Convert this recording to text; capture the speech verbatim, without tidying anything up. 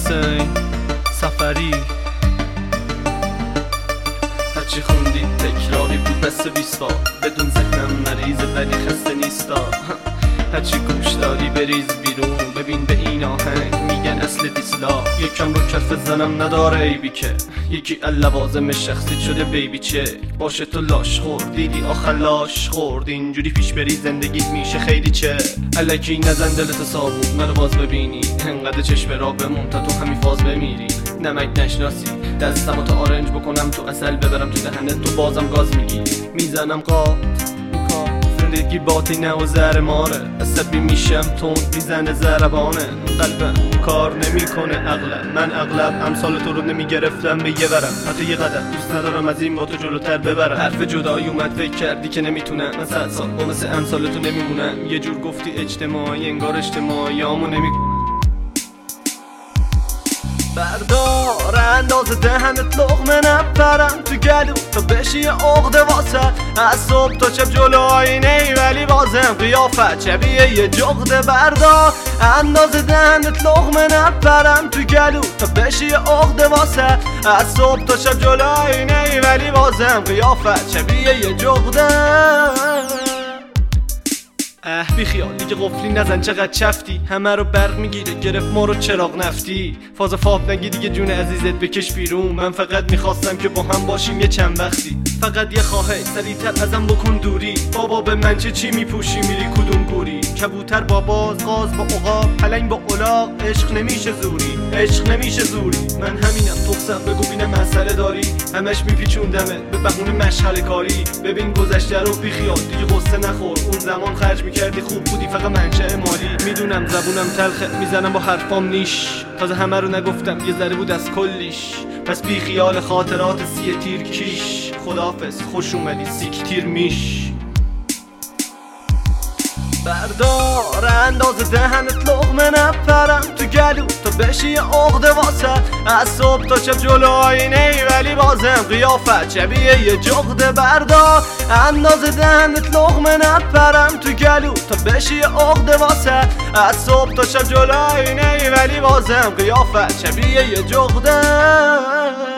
حسین سفری. هرچی خوندی تکراری بود بس بیست بار، بدون ذهنم مریضه ولی خسته نیستا. هرچی گوش داری بریز بیرون، ببین به این آهنگ میگن اصل دیسلا. یکم رو کف زنم نداره ایبی که یکی لوازم شخصی شده بیبی چک. باشه تو لاش خورد دیدی آخر لاش خورد، اینجوری پیش بری زندگیت میشه خیلی چه. الکی نزن دلت صابون منو باز ببینی، انقدر چشم را بمون تا تو همین فاز بمیری. نمک نشناسی دستمو تا آرنج بکنم تو اصل ببرم تو دهنت، تو بازم گاز میگی میزنم قاط. زندگی باطینه و زهر ماره، عصبی میشم تون میزنه ضربانه. قلبم کار نمیکنه اغلب، من اغلب امثال تو رو نمیگرفتم به یه ورم. حتی یه قدم دوست ندارم از این با تو جلوتر ببرم. حرف جدایی اومد فکر کردی که نمیتونم، من صد سال با مثل امثال تو نمیمونم. یه جور گفتی اجتماعی انگار اجتماعی همو نمیکنم. بردار انداز دهنت لقمه نپرم تو گلو تا بشی یه عقده واسه. از صبح تا شب جلو آینه ای ولی بازم قیافت شبیه یه جغده. بردار انداز دهنت لقمه نپرم تو گلو تا بشی یه عقده واسه. از صبح تا شب جلو آینه ای ولی بازم قیافت شبیه یه جغده. اه بی خیال دیگه قفلی نزن چقدر چفتی، همه رو برق میگیره گرفت ما رو چراغ نفتی. فاز فاپ نگی دیگه جون عزیزت بکش بیرون، من فقط میخواستم که با هم باشیم یه چند وقتی. فقط یه خواهش سریعتر ازم بکن دوری، بابا به من چه چی میپوشی میری کدوم گوری. کبوتر با باز غاز با عقاب پلنگ با الاغ، عشق نمیشه زوری عشق نمیشه زوری. من همینم تخصم بگو بینه مسئله داری، همش میپیچوندمه به بهونه مشغله کاری. ببین گذشته رو بی خیال دیگه قصه نخور، اون زمان خرج کردی خوب بودی فقط منشأ مالی. میدونم زبونم تلخه میزنم با حرفام نیش، تازه همه رو نگفتم یه ذره بود از کلیش. پس بی خیال خاطرات سی تیر کیش، خداحافظ خوش اومدی سیک تیر میش. بردار انداز دهنت لقمه نپرم تو گلو تا بشی یه عقده واسه. از صبح تا شب جلو آینه ای ولی بازم قیافت شبیه یه جغده. بردار انداز دهنت لقمه نپرم تو گلو تا بشی یه عقده واسه. از صبح تا شب جلو آینه ای ولی بازم قیافت شبیه یه جغده.